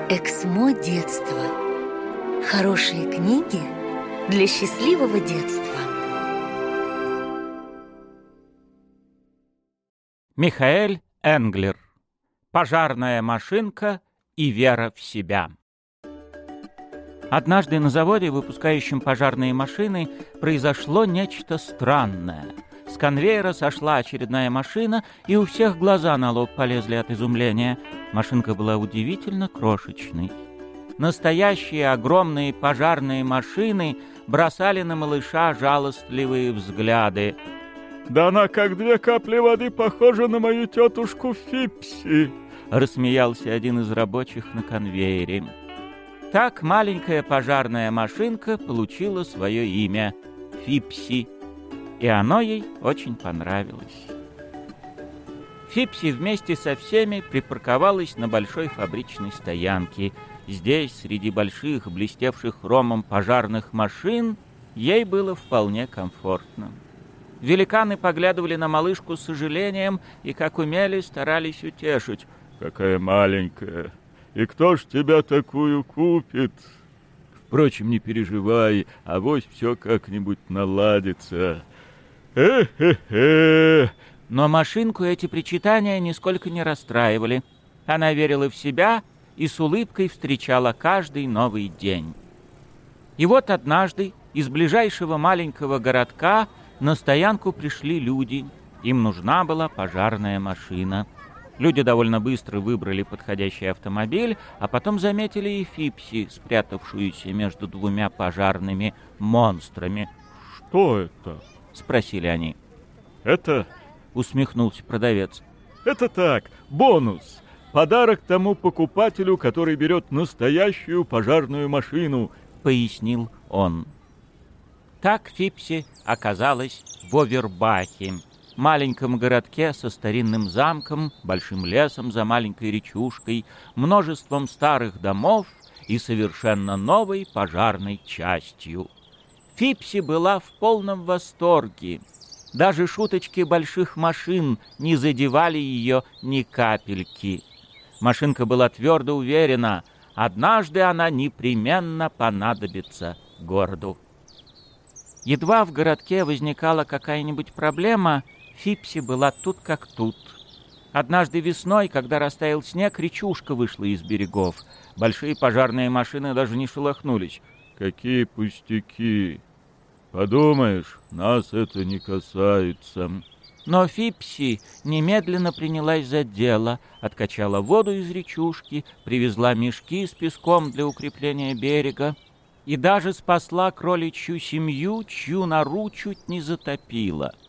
Эксмо детства. Хорошие книги для счастливого детства. Михаэль Энглер. Пожарная машинка и вера в себя. Однажды на заводе, выпускающем пожарные машины, произошло нечто странное. С конвейера сошла очередная машина, и у всех глаза на лоб полезли от изумления. Машинка была удивительно крошечной. Настоящие огромные пожарные машины бросали на малыша жалостливые взгляды. «Да она, как две капли воды, похожа на мою тетушку Фипси!» — рассмеялся один из рабочих на конвейере. Так маленькая пожарная машинка получила свое имя — Фипси, и оно ей очень понравилось. Фипси вместе со всеми припарковалась на большой фабричной стоянке. Здесь, среди больших, блестевших хромом пожарных машин, ей было вполне комфортно. Великаны поглядывали на малышку с сожалением и, как умели, старались утешить. «Какая маленькая! И кто ж тебя такую купит? Впрочем, не переживай, авось все как-нибудь наладится. Э-хе-хе!» Но машинку эти причитания нисколько не расстраивали. Она верила в себя и с улыбкой встречала каждый новый день. И вот однажды из ближайшего маленького городка на стоянку пришли люди. Им нужна была пожарная машина. Люди довольно быстро выбрали подходящий автомобиль, а потом заметили и Фипси, спрятавшуюся между двумя пожарными монстрами. «Что это?» — спросили они. «Это...» — усмехнулся продавец. «Это так, бонус. Подарок тому покупателю, который берет настоящую пожарную машину», — пояснил он. Так Фипси оказалась в Овербахе, маленьком городке со старинным замком, большим лесом за маленькой речушкой, множеством старых домов и совершенно новой пожарной частью. Фипси была в полном восторге. Даже шуточки больших машин не задевали ее ни капельки. Машинка была твердо уверена, однажды она непременно понадобится городу. Едва в городке возникала какая-нибудь проблема, Фипси была тут как тут. Однажды весной, когда растаял снег, речушка вышла из берегов. Большие пожарные машины даже не шелохнулись. «Какие пустяки! Подумаешь, нас это не касается». Но Фипси немедленно принялась за дело, откачала воду из речушки, привезла мешки с песком для укрепления берега и даже спасла кроличью семью, чью нору чуть не затопило.